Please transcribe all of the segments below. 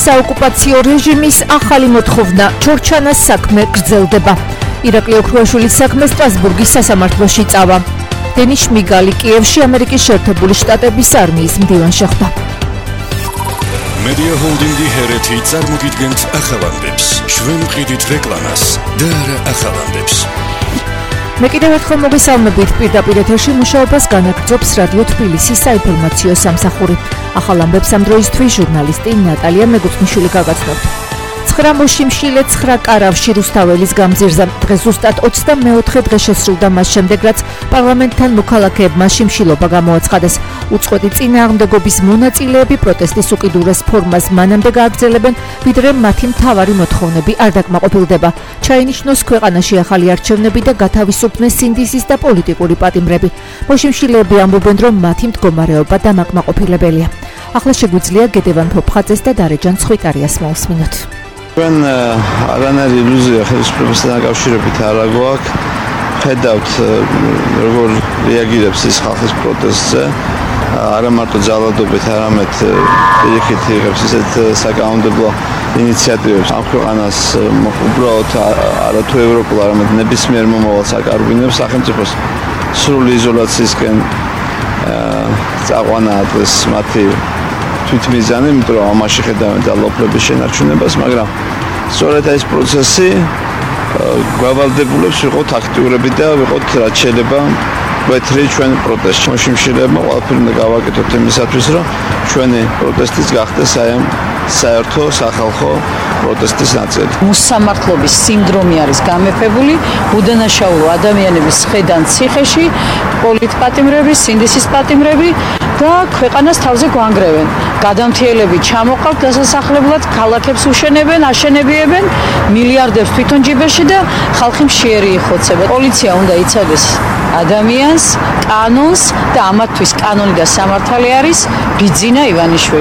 საოკუპაციო რეჟიმის ახალი მოთხოვნა ჩორჩანას საქმე გრძელდება. ირაკლი ოქრუაშვილის საქმე სტრასბურგის სასამართლოში წავა. დენის შმიგალი კიევში ამერიკის შეერთებული შტატების არმიის მდივანში ხდება. Media Holding-ი ჰერეთი წარმოგიდგენთ ახალანდებს. ჩვენ ვყიდით რეკლამას და არა ახალანდებს. მე კიდევ ერთხელ მოგესალმებით, პირდაპირ ეთერში მუშაობას განაგრძობს რადიო თბილისის საინფორმაციო სამსახური. ახალ ამბებს ამ დროისთვის ჟურნალისტი ნატალია მეგუცნიშვილი გაგაცნობთ. 9 მოშიმშილე 9 კარავში რუსთაველის გამზირზე. დღეს ზუსტად 24 დღე შესრულდა მას შემდეგ, რაც პარლამენტთან მოქალაქეებმა შიმშილობა გამოაცხადეს. უწყვეტი წინააღმდეგობის მონაწილეები პროტესტის უკიდურეს ფორმას მანამდე გააგრძელებენ, ვიდრე მათი მთავარი მოთხოვნები არ დაკმაყოფილდება. ჩაინიშნოს ქვეყანაში ახალი არჩევნები და გათავისუფლდეს სინდისის და პოლიტიკური პატიმრები. მოშიმშილეები ამბობენ, რომ მათი მდგომარეობა დამაკმაყოფილებელია. ახლა შეგვიძლია გედევან ფოფხაძეს და დარეჯან ცხვითარიას მოусმინოთ. ჩვენ არანაირი ილუზია ხელისუფლებასთან დაკავშირებით არ აგვაქვს. ხედავთ როგორ რეაგირებს ის ხალხის პროტესტზე. არა მარტო ძალადობით, არამედ პირიქით იღებს ისეთ საკანონმდებლო ინიციატივებს ამ ქვეყანას უბრალოდ არათუ ევროპულ, არამედ ნებისმიერ მომავალს აკარგვინებს სახელმწიფოს სრული იზოლაციისკენ წაყვანა დღეს მათი თვითმიზანი, იმიტომ რომ ამაში ხედავენ ძალაუფლების შენარჩუნებას, მაგრამ სწორედ ეს პროცესი გავალდებულებს ვიყოთ აქტიურები და ვიყოთ რაც შეიძლება მკვეთრი ჩვენ პროტესტში. მოშიმშილებმა ყველაფერი უნდა გავაკეთოთ იმისათვის, რომ ჩვენი პროტესტიც გახდეს საერთო სახალხო პროტესტის ნაწილი. მოსამართლობის სინდრომი არის გამეფებული, უდანაშაულო ადამიანების ხედან ციხეში, პოლიტპატიმრები, სინდისის პატიმრები და ქვეყანას თავზე გვანგრევენ. გადამთიელები ჩამოყავთ დასასახლებლად, ქალაქებს უშენებენ, აშენებიებენ, მილიარდებს თვითონ ჯიბეში და ხალხი მშიერი იხოცება. პოლიცია უნდა იცოდეს ადამიანს, კანონს და ამათთვის კანონი და სამართალი არის ბიძინა ივანიშვილი.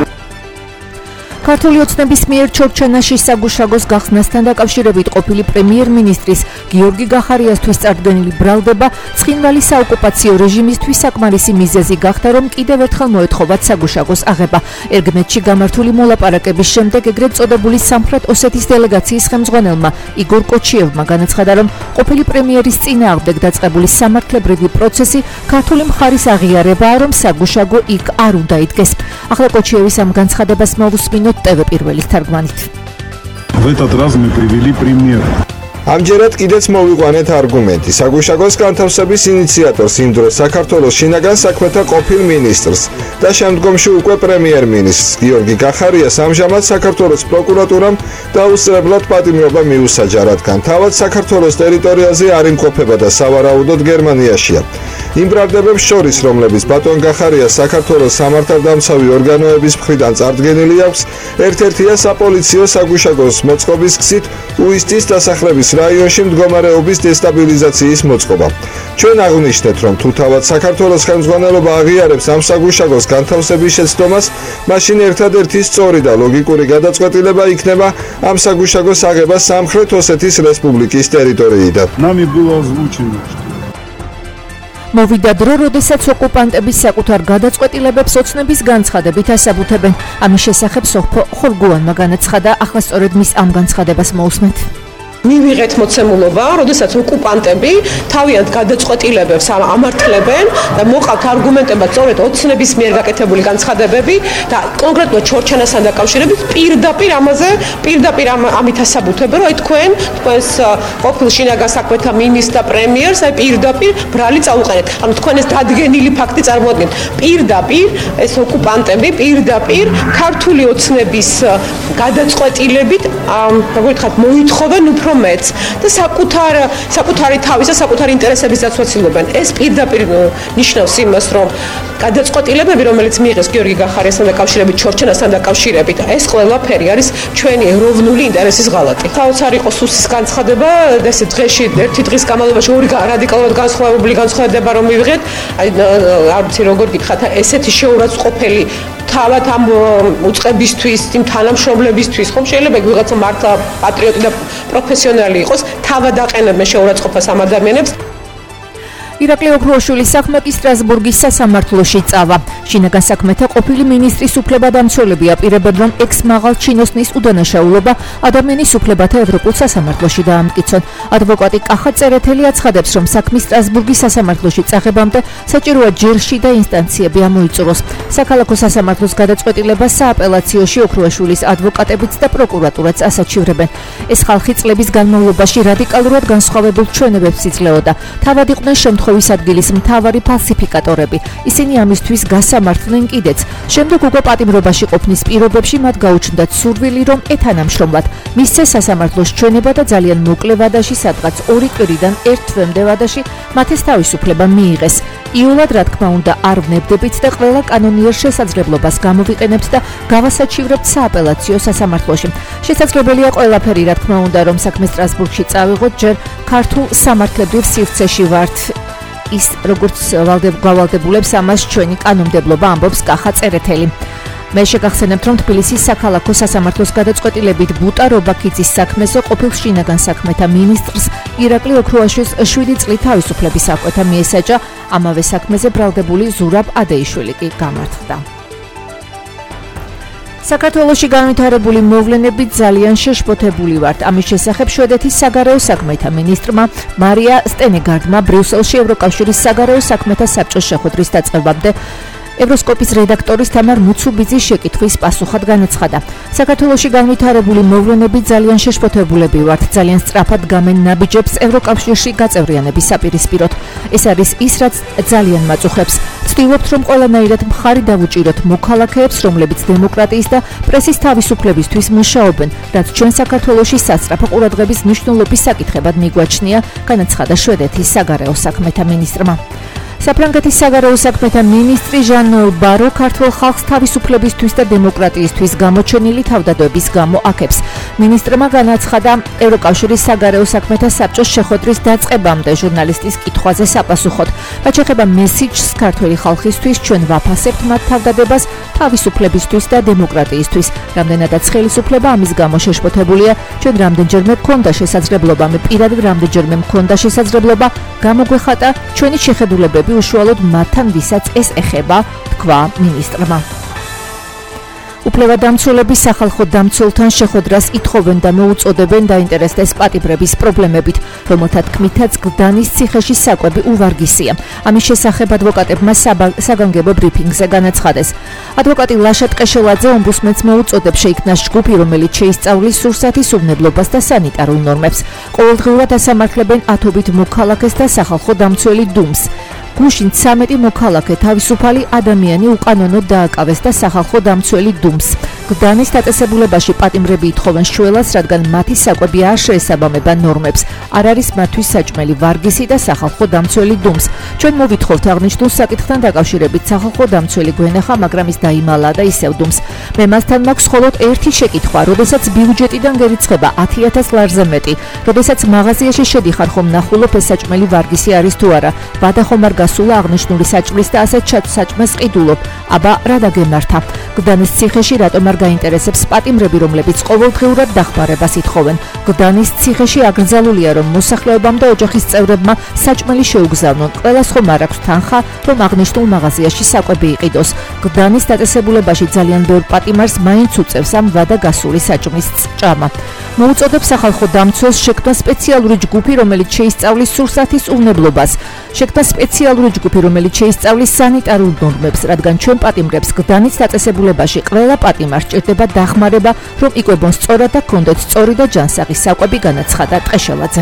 ქართული ოცნების მიერ ჩორჩანაში საგუშაგოს გახსნასთან დაკავშირებით ყოფილი პრემიერ-მინისტრის გიორგი გახარიასთვის წარდგენილი ბრალდება ცხინვალის საოკუპაციო რეჟიმისთვის საკმარისი მიზეზი გახდა, რომ კიდევ ერთხელ მოეთხოვათ საგუშაგოს აღება. ერგმეთში გამართული მოლაპარაკების შემდეგ ეგრეთ წოდებული სამხრეთ ოსეთის დელეგაციის ხელმძღვანელმა იგორ კოჩიევმა განაცხადა, რომ ყოფილი პრემიერის წინააღმდეგ დაწყებული სამართლებრივი პროცესი ქართული მხარის აღიარებაა, რომ საგუშაგო იქ არ უნდა იდგეს. ახლა კოჩიევის ამ განცხადებას მოვუსმინოთ TV პირველის თარგმანით. В этот раз мы привели пример. ამჯერად კიდეც მოვიყვანეთ არგუმენტი. საგუშაგოს განთავსების ინიციატორს იმ დროს საქართველოს შინაგან საქმეთა ყოფილ მინისტრს და შემდგომში უკვე პრემიერ-მინისტრს გიორგი გახარიას ამჟამად საქართველოს პროკურატურამ დაუსწრებლად პატიმრობა მიუსაჯა, რადგან თავად საქართველოს ტერიტორიაზე არ იმყოფება და სავარაუდოდ გერმანიაშია. იმ ბრალდებებს შორის, რომლებიც ბატონ გახარიას საქართველოს სამართალდამცავი ორგანოების მხრიდან წარდგენილი აქვს, ერთ-ერთია საპოლიციო საგუშაგოს მოწყობის გზით უისტის დასახლების რაიონში მდგომარეობის დესტაბილიზაციის მოწყობა. ჩვენ აღვნიშნეთ, რომ თუ თავად საქართველოს ხელმძღვანელობა აღიარებს ამ საგუშაგოს განთავსების შეცდომას, მაშინ ერთადერთი სწორი და ლოგიკური გადაწყვეტილება იქნება ამ საგუშაგოს აღება სამხრეთ ოსეთის რესპუბლიკის ტერიტორიიდან. Нами было озвучено, что მოვიდა დრო, როდესაც ოკუპანტები საკუთარ გადაწყვეტილებებს ოცნების განცხადებით ასაბუთებენ. ამის შესახებ სოფო ხორგუანმა განაცხადა, ახლა სწორედ მის ამ განცხადებას მოусმენთ. მივიღეთ მოცემულობა, როდესაც ოკუპანტები თავიანთ გადაწყვეტილებებს ამართლებენ და მოყავთ არგუმენტებად სწორედ ოცნების მიერ გაკეთებული განცხადებები და კონკრეტულად ჩორჩანასთან დაკავშირებით პირდაპირ ამით ასაბუთებენ, რომ თქვენს ყოფილ შინაგან საქმეთა მინისტრს და პრემიერს პირდაპირ ბრალი წაუყენეთ. ანუ თქვენ ეს დადგენილი ფაქტი წარმოადგენთ. პირდაპირ ეს ოკუპანტები პირდაპირ ქართული ოცნების გადაწყვეტილებით, როგორ ვთქვათ, მოითხოვენ უფრო მეც და საკუთარი თავის და საკუთარი ინტერესების დაცვას ცდილობენ. ეს პირდაპირ ნიშნავს იმას, რომ გადაწყვეტილებები, რომელიც მიიღეს გიორგი გახარიასთან დაკავშირებით, ჩორჩანასთან დაკავშირებით, ეს ყველაფერი არის ჩვენი ევროვნული ინტერესის ღალატი. საოცარ იყო სუსის განცხადება, ეს დღეში ერთი დღის განმავლობაში ორი რადიკალურად განსხვავებული განცხადება რომ მივიღეთ, არ ვიცი როგორ გითხრათ, ესეთი შეურაცხყოფელი თავად ამ უწყებისთვის, იმ თანამშრომლებისთვის, ხომ შეიძლება ვიღაცა მართლა პატრიოტი და პროფესიონალი იყოს, თავად აყენებენ შეურაცხყოფას ამ ადამიანებს. ირაკლი ოქროაშვილის საქმე კი სტრასბურგის სასამართლოში წავა. შინაგან საქმეთა ყოფილი მინისტრის უფლებადამცველები აპირებენ, რომ ექს-მაღალ ჩინოსნის უდანაშაულობა ადამიანის უფლებათა ევროპულ სასამართლოში დაამტკიცონ. ადვოკატი კახა წერეთელი აცხადებს, რომ საქმის სტრასბურგის სასამართლოში წაღებამდე საჭიროა ჯერ შიდა ინსტანციები ამოიწუროს. საქალაქო სასამართლოს გადაწყვეტილებას სააპელაციოში ოქროაშვილის ადვოკატებიც და პროკურატურაც ასაჩივრებენ. ეს ხალხი წლების განმავლობაში რადიკალურად განსხვავებულ ჩვენებებს იძლეოდა. თავად იყვნენ შემთხვევის ადგილის მთავარი ფალსიფიკატორები. ისინი ამისთვის გასამართლნენ კიდეც. შემდეგ უკვე პატიმრობაში ყოფნის პირობებში მათ გაუჩნდათ სურვილი, რომ ეთანამშრომლად მისცეს სასამართლოს ჩვენება და ძალიან მოკლე ვადაში, სადღაც 2 კვირიდან 1 თვემდე ვადაში მათ ეს თავისუფლება მიიღეს. იულად, რა თქმა უნდა, არ ვნებდებით და ყველა კანონიერ შესაძლებლობას გამოვიყენებთ და გავასაჩივრებთ სააპელაციო სასამართლოში. შესაძლებელია ყველაფერი, რა თქმა უნდა, რომ საქმე სტრასბურგში წავიღოთ, ჯერ ქართულ სამართლებრივ სივრცეში ვართ. ის როგორც გავალდებულებს ამას ჩვენი კანონმდებლობა, ამბობს კახა წერეთელი. მე შეგახსენებთ, რომ თბილისის საქალაქო სასამართლოს გადაწყვეტილებით ბუტა რობაქიძის საქმესო ყოფილ შინაგან საქმეთა მინისტრს ირაკლი ოქროაშვილს 7 წლით თავისუფლების აღკვეთა მიესაჯა. ამავე საქმეზე ბრალდებული ზურაბ ადეიშვილი კი გამართლდა. საქართველოში განვითარებული მოვლენები ძალიან შეშფოთებული ვართ. ამის შესახებ შვედეთის საგარეო საქმეთა მინისტრმა მარია სტენეგარდმა ბრიუსელში ევროკავშირის საგარეო საქმეთა საბჭოს შეხვედრის დაწყებამდე ევროსკოპის რედაქტორის თამარ მუცუბიძის შეკითხვის პასუხად განაცხადა. საქართველოში განვითარებული მოვლენები ძალიან შეშფოთებულები ვართ. ძალიან სწრაფად გამენ ნაბიჯებს ევროკავშირში გაწევრიანების საპირისპიროდ. ეს არის ის, რაც ძალიან მაწუხებს. ვცდილობთ, რომ ყველანაირად მხარი დავუჭიროთ მოქალაქეებს, რომლებიც დემოკრატიის და პრესის თავისუფლებისთვის მუშაობენ, რაც ჩვენ საქართველოში სასწრაფო ყურადღების მნიშვნელობის საკითხებად მიგვაჩნია, განაცხადა შვედეთის საგარეო საქმეთა მინისტრმა. საფრანგეთის საგარეო საქმეთა მინისტრი ჟან-ნოელ ბარო ქართულ ხალხს თავისუფლებისთვის და დემოკრატიისთვის გამოჩენილი თავდადების გამო აქებს. მინისტრმა განაცხადა ევროკავშირის საგარეო საქმეთა საბჭოს შეხვედრის დაწყებამდე ჟურნალისტის კითხვაზე საპასუხოდ. რაც ეხება მესიჯს ქართველი ხალხისთვის, ჩვენ ვაფასებთ მათ თავდადებას თავისუფლებისთვის და დემოკრატიისთვის. რამდენადაც ხელისუფლება ამის გამო შეშფოთებულია, ჩვენ რამდენჯერმე გქონდა შესაძლებლობა, მე პირადად რამდენჯერმე მქონდა შესაძლებლობა გამოგვეხატა ჩვენი შეხედულებები უშუალოდ მათთან, ვისაც ეს ეხება, თქვა მინისტრმა. უფლებადამცველები სახალხო დამცველთან შეხვედრას ითხოვენ და მოუწოდებენ დაინტერესდეს პატიმრების პრობლემებით, რომელთა თქმითაც გდანის ციხეში საკვები უვარგისია. ამის შესახებ ადვოკატებმა საგანგებო ბრიფინგზე განაცხადეს. ადვოკატი ლაშა ტყეშელაძე ომბუდსმენს მოუწოდებს შეიქმნას ჯგუფი, რომელიც შეისწავლის სურსათის უვნებლობას და სანიტარულ ნორმებს. ყოველდღიურად ასამართლებენ ათობით მოქალაქეს და სახალხო დამცველი დუმს. გუშინ 13 მოქალაქე თავისუფალი ადამიანი უკანონოდ დააკავეს და სახალხო დამცველი დუმს. გდანის დაწესებულებაში პატიმრები ითხოვენ შველას, რადგან მათი საკვები არ შეესაბამება ნორმებს. არ არის მათთვის საჭმელი ვარგისი და სახალხო დამცველი დუმს. ჩვენ მოვითხოვთ აღნიშნულ საკითხთან დაკავშირებით სახალხო დამცველი გვენახა, მაგრამ ის დაიმალა და ისევ დუმს. მე მასთან მაქვს მხოლოდ ერთი შეკითხვა, როდესაც ბიუჯეტიდან გერიცხება 10,000 ლარზე მეტი, როდესაც მაღაზიაში შედიხარ, ხომ ნახულობ ეს საჭმელი ვარგისი არის თუ არა? ვადა ხომ არ გასულა აღნიშნული საჭმლის და ასე საჭმელს ყიდულობ? აბა რა დაგემართა? გდანის ციხეში რატომ არ გაინტერესებს პატიმრები, რომლებიც ყოველდღიურად დახმარებას ითხოვენ? გდანის ციხეში აკრძალულია, რომ მოსახლეობამ და ოჯახის წევრებმა საჭმელი შეუგზავნონ. ყველას ხომ არ აქვს თანხა, რომ აღნიშნულ მაღაზიაში საკვები იყიდოს? გდანის დაწესებულებაში ძალიან ბევრ პატიმარს მაინც უწევს ამ ვადა გასული საჭმლის ჭამა. მოუწოდებს სახალხო დამცველს შექმნა სპეციალური ჯგუფი, რომელიც შეისწავლის სურსათის უვნებლობას. შექმნა სპეციალური ჯგუფი, რომელიც შეისწავლის სანიტარულ ნორმებს, რადგან ჩვენ პატიმრებს გდანის დაწესებულებაში ყველა პატიმარს ჭირდება დახმარება, რომ იკვებონ სწორად და ჰქონდეთ სწორი და ჯანსაღი საკვები, განაცხადა ტყეშელაძემ.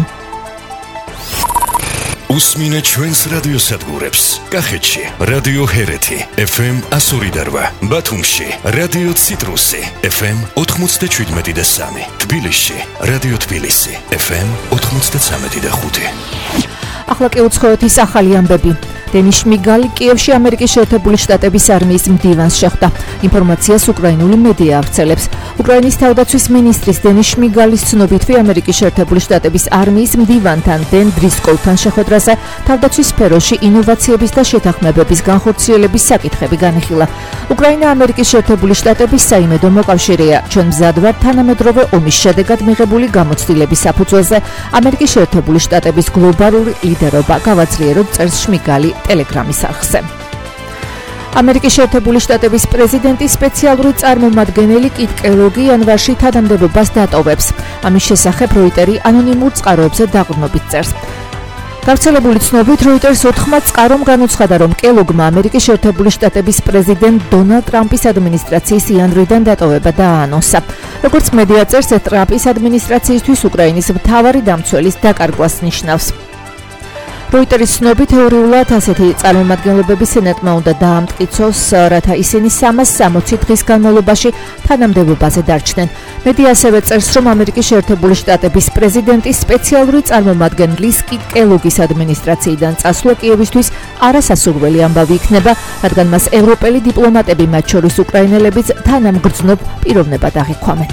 უსმინე ჩვენს რადიოსადგურებს. კახეთში რადიო ჰერეთი FM 102.8, ბათუმში რადიო ციტრუსი FM 97.3, თბილისში რადიო თბილისი FM 93.5. ახლა კი უცხოეთის ახალი ამბები. დენის შმიგალი კიევში ამერიკის შეერთებული შტატების არმიის მდივანს შეხვდა. ინფორმაციას უკრაინული მედია ავრცელებს. უკრაინის თავდაცვის მინისტრის დენის შმიგალის ცნობით, ამერიკის შეერთებული შტატების არმიის მდივანთან დენ დრისკოლთან შეხვედრაზე თავდაცვის სფეროში ინოვაციების და შეთანხმებების განხორციელების საკითხები განიხილა. უკრაინა ამერიკის შეერთებული შტატების საიმედო მოკავშირეა. ჩვენ მზად ვართ თანამედროვე ომის შედეგად მიღებული გამოცდილების საფუძველზე ამერიკის შეერთებული შტატების გლობალური ლიდერობა გავაძლიეროთ, წერს შმიგალი ტელეგრამის არხზე. ამერიკის შეერთებული შტატების პრეზიდენტის სპეციალური წარმომადგენელი კიტ კელოგი იანვარში თანამდებობას დატოვებს. ამის შესახებ როიტერი ანონიმურ წყაროებზე დაყრდნობით წერს. გავრცელებული ცნობით, როიტერს 4 წყარომ განუცხადა, რომ კელოგმა ამერიკის შეერთებული შტატების პრეზიდენტ დონალდ ტრამპის ადმინისტრაციის იანვრიდან დატოვება დააანონსა. როგორც მედია წერს, ტრამპის ადმინისტრაციისთვის უკრაინის მთავარი დამცველის დაკარგვას ნიშნავს. როიტერის ცნობით, თეორიულად ასეთი წარმომადგენლობები სენატმა უნდა დაამტკიცოს, რათა ისინი 360 დღის განმავლობაში თანამდებობაზე დარჩნენ. მედია ასევე წერს, რომ ამერიკის შეერთებული შტატების პრეზიდენტის სპეციალური წარმომადგენლის კიტ კელოგის ადმინისტრაციიდან წასვლა კიევისთვის არასასურველი ამბავი იქნება, რადგან მას ევროპელი დიპლომატები, მათ შორის უკრაინელებიც თანამგრძნობ პიროვნებად აღიქვამენ.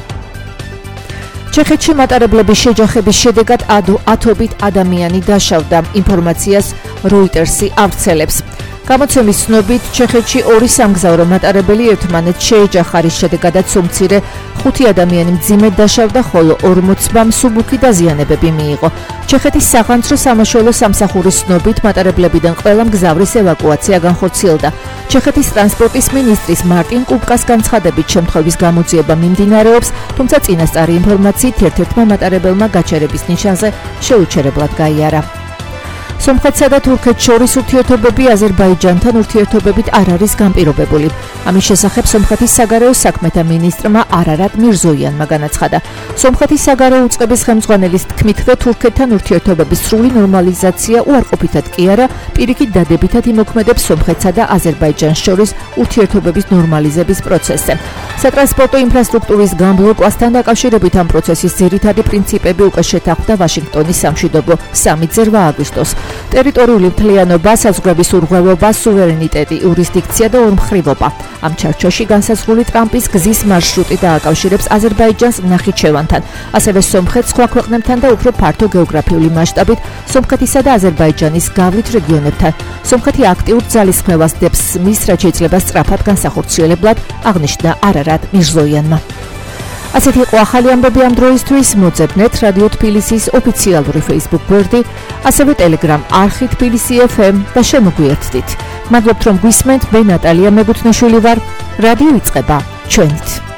ჩეხეთში მატარებლების შეჯახების შედეგად ათობით ადამიანი დაშავდა. ინფორმაციას როიტერსი ავრცელებს. გამოცემის ცნობით, ჩეხეთში 2 სამგზავრო მატარებელი ერთმანეთს შეეჯახა, რის შედეგადაც უმცირე 5 ადამიანი მძიმედ დაშავდა, ხოლო 40-მა მსუბუქი დაზიანებები მიიღო. ჩეხეთის სახანძრო სამაშველო სამსახურის ცნობით, მატარებლებიდან ყველა მგზავრის ევაკუაცია განხორციელდა. ჩეხეთის ტრანსპორტის მინისტრის მარტინ კუბკას განცხადებით, შემთხვევის გამოძიება მიმდინარეობს, თუმცა წინასწარი ინფორმაციით ერთ-ერთმა მატარებელმა გაჩერების ნიშანზე შეუჩერებლად გაიარა. სომხეთსა და თურქეთს შორის ურთიერთობები აზერბაიჯანთან ურთიერთობებით არ არის განპირობებული. ამის შესახებ სომხეთის საგარეო საქმეთა მინისტრმა არარატ მირზოიანმა განაცხადა. სომხეთის საგარეო უწყების ხელმძღვანელის თქმით, თურქეთთან ურთიერთობების სრული ნორმალიზაცია უარყოფითად კი არა, პირიქით დადებითად იმოქმედებს სომხეთსა და აზერბაიჯანს შორის ურთიერთობების ნორმალიზების პროცესზე. სატრანსპორტო ინფრასტრუქტურის გამბლოკვასთან დაკავშირებით ამ პროცესის ძირითადი პრინციპები უკვე შეთანხმდა ვაშინგტონის სამშვიდობო სამიტზე 8 აგვისტოს. ტერიტორიული მთლიანობა, საზღვრების ურღვევობა, სუვერენიტეტი, იურისდიქცია და ორმხრივობა. ამ ჩარჩოში განსაზღვრული ტრამპის გზის მარშრუტი დააკავშირებს აზერბაიჯანს ნახიჩევანთან, ასევე სომხეთს სხვა ქვეყნებთან და უფრო ფართო გეოგრაფიული მასშტაბით სომხეთისა და აზერბაიჯანის გავლით რეგიონებთან. სომხეთი აქტიურ ძალისხმევას დებს მის, რაც შეიძლება სწრაფად განსახორციელებლად, აღნიშნა არარატ მირზოიანმა. ასეთი იყო ახალი ამბები ამ დროისთვის. მოძებნეთ რადიო თბილისის ოფიციალური Facebook გვერდი, ასევე Telegram არხი თბილისი FM და შემოგვიერთდით. მადლობთ, რომ გვისმენთ. მე ნატალია მეგუთნიშვილი ვარ. რადიო იწყება ჩვენით.